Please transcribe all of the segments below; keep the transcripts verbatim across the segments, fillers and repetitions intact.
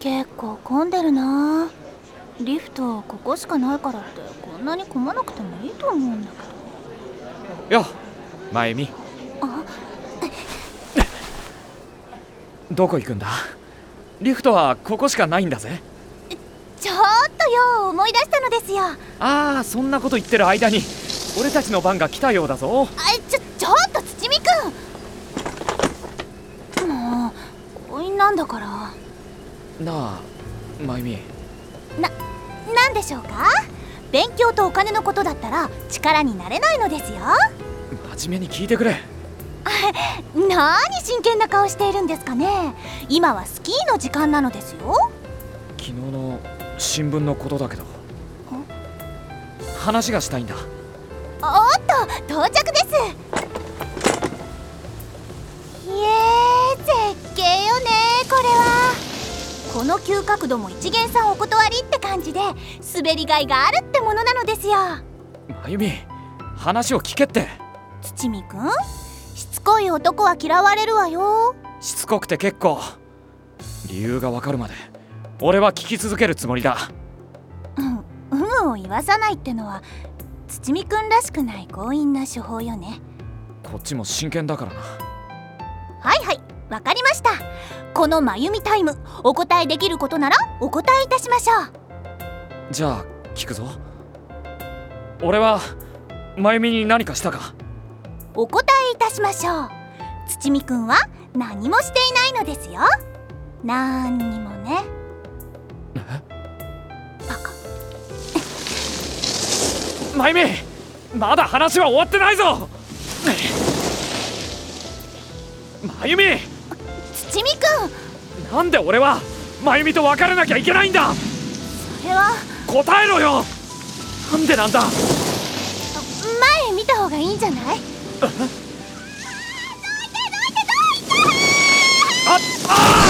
結構混んでるな。リフトここしかないからってこんなに混まなくてもいいと思うんだけど。 よっ、まゆみ。 あどこ行くんだ？リフトはここしかないんだぜ。 ちょっとよ、思い出したのですよ。 ああ、そんなこと言ってる間に俺たちの番が来たようだぞ。 あちょちょっとつちみくん、もう強引なんだから。 なあまゆみ、 な、なんでしょうか。勉強とお金のことだったら力になれないのですよ。 真面目に聞いてくれ。 なーに真剣な顔しているんですかね。今はスキーの時間なのですよ。 昨日の新聞のことだけど話がしたいんだ。 おっと到着です。いえ絶景よねこれは。この急角度も一元さんお断りって感じで滑りがいがあるってものなのですよ。 まゆみ、話を聞けって。 土見くん、しつこい男は嫌われるわよ。 しつこくて結構。理由がわかるまで俺は聞き続けるつもりだ。 うん有無を言わさないってのは土見くんらしくない強引な手法よね。 こっちも真剣だからな。 はいはい、わかりました。このまゆみタイム、お答えできることならお答えいたしましょう。 じゃあ聞くぞ。俺はまゆみに何かしたか？ お答えいたしましょう。土見くんは何もしていないのですよ。なんにもね。 え？ バカ。 まゆみ、まだ話は終わってないぞ。まゆみ、 土見くん、 なんで俺はまゆみと別れなきゃいけないんだ。 それは答えろよ。なんでなんだ。 前見た方がいいんじゃない？ ああ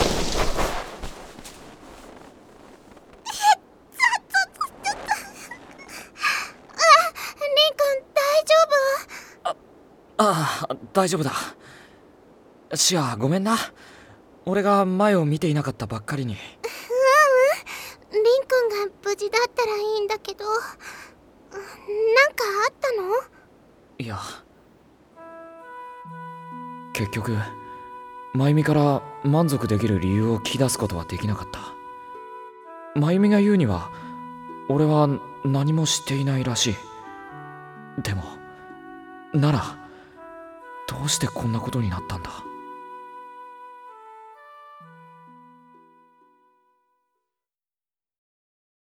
ああ、大丈夫だ。シア、ごめんな。俺が前を見ていなかったばっかりに。 ううん、リンくんが無事だったらいいんだけど。なんかあったの？ いや、結局まゆみから満足できる理由を聞き出すことはできなかった。まゆみが言うには俺は何もしていないらしい。でもならどうしてこんなことになったんだ。